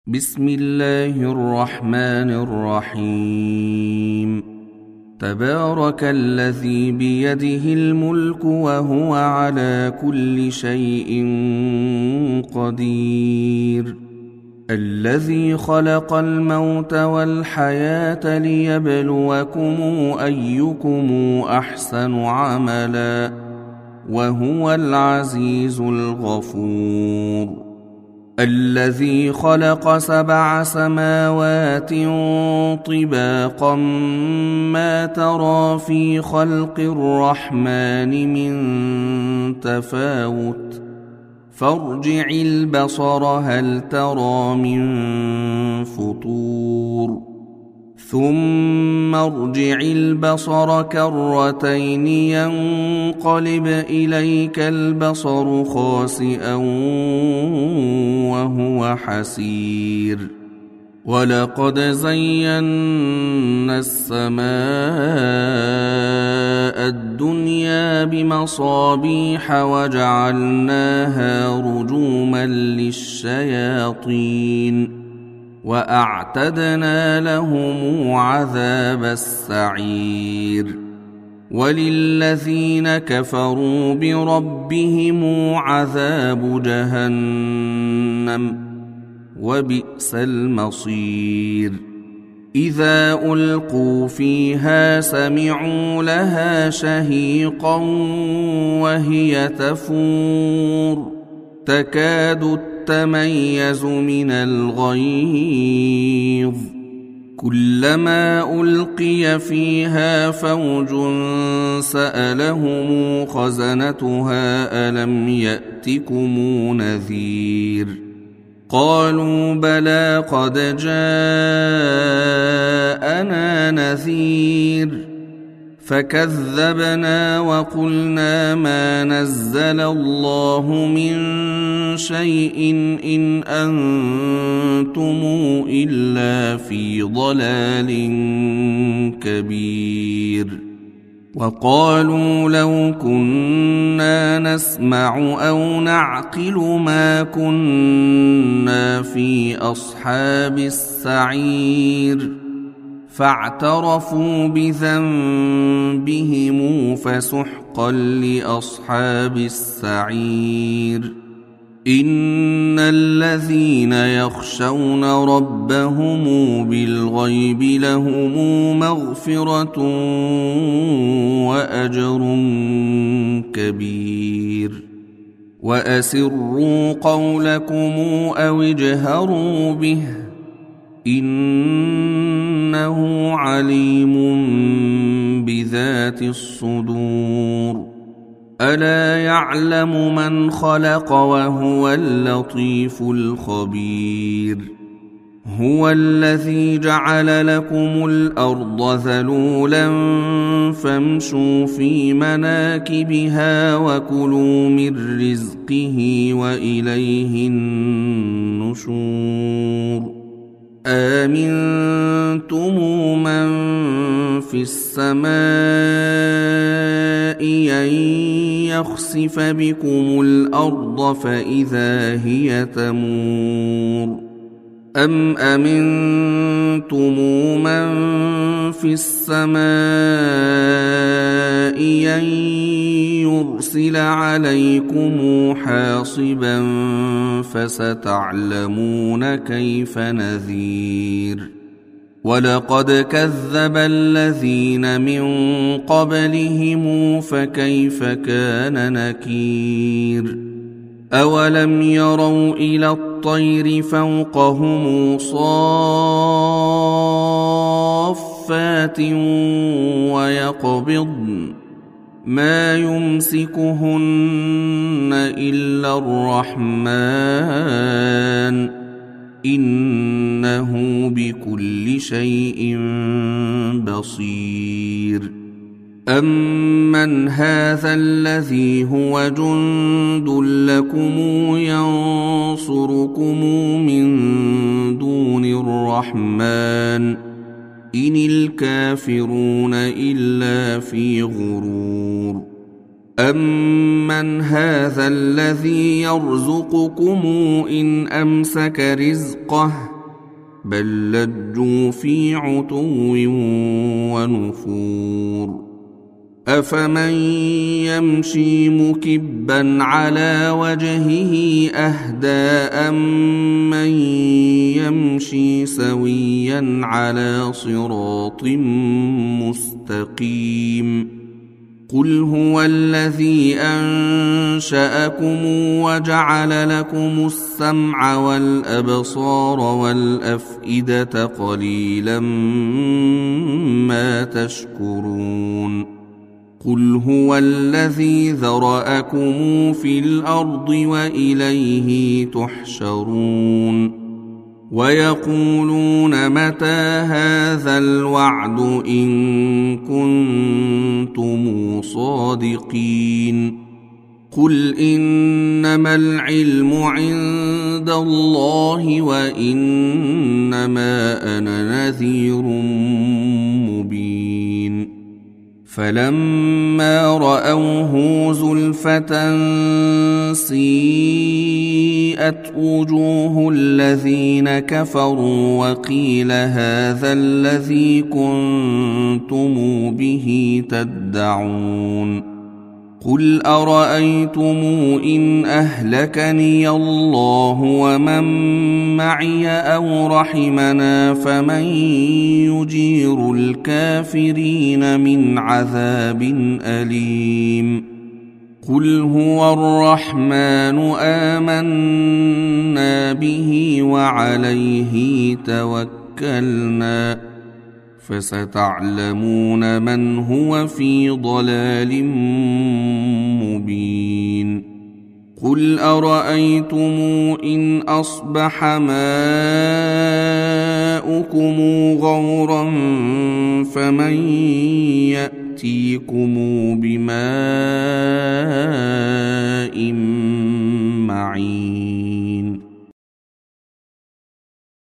بسم الله الرحمن الرحيم. تبارك الذي بيده الملك وهو على كل شيء قدير. الذي خلق الموت والحياة ليبلوكم أيكم أحسن عملا وهو العزيز الغفور. الذي خلق 7 سماوات طباقا ما ترى في خلق الرحمن من تفاوت فارجع البصر هل ترى من فطور ثم ارجع البصر كرتين ينقلب إليك البصر خاسئا وهو حسير. ولقد زينا السماء الدنيا بمصابيح وجعلناها رجوما للشياطين وأعتدنا لهم عذاب السعير. وللذين كفروا بربهم عذاب جهنم وبئس المصير. إذا ألقوا فيها سمعوا لها شهيقا وهي تفور تكاد تميز من الغيظ كلما ألقي فيها فوج سألهم خزنتها ألم يأتكم نذير قالوا بلى قد جاءنا نذير فكذبنا وقلنا ما نزل الله من شيء إن أنتم إلا في ضلال كبير. وقالوا لو كنا نسمع أو نعقل ما كنا في أصحاب السعير فاعترفوا بذنبهم فسحقا لأصحاب السعير. إن الذين يخشون ربهم بالغيب لهم مغفرة وأجر كبير. وأسروا قولكم أو اجهروا به إنه عليم بذات الصدور. ألا يعلم من خلق وهو اللطيف الخبير. هو الذي جعل لكم الأرض ذلولا فامشوا في مناكبها وكلوا من رزقه وإليه النشور. آمنتم من في السماء أن يخسف بكم الأرض فإذا هي تمور أم أمنتم من في السماء أن يرسل عليكم حاصبا فستعلمون كيف نذير. ولقد كذب الذين من قبلهم فكيف كان نكير. أولم يروا إلى الطير فوقهم صافات ويقبضن ما يمسكهن إلا الرحمن إنه بكل شيء بصير. أمن هذا الذي هو جند لكم ينصركم من دون الرحمن إن الكافرون إلا في غرور. أمن هذا الذي يرزقكم إن أمسك رزقه بل لجوا في عتو ونفور أفمن يمشي مكبا على وجهه أهدى أمن يمشي سويا على صراط مستقيم قل هو الذي أنشأكم وجعل لكم السمع والأبصار والأفئدة قليلا ما تشكرون قل هو الذي ذرأكم في الأرض وإليه تحشرون ويقولون متى هذا الوعد إن كنتم صادقين قل إنما العلم عند الله وإنما أنا نذير مبين فلما رأوه زلفة سيئت وجوه الذين كفروا وقيل هذا الذي كنتم به تدعون قل أرأيتم إن أهلكني الله ومن معي أو رحمنا فمن يجير الكافرين من عذاب أليم قل هو الرحمن آمنا به وعليه توكلنا فستعلمون من هو في ضلال مبين قل أرأيتم إن أصبح ماؤكم غورا فمن يأتيكم بماء معين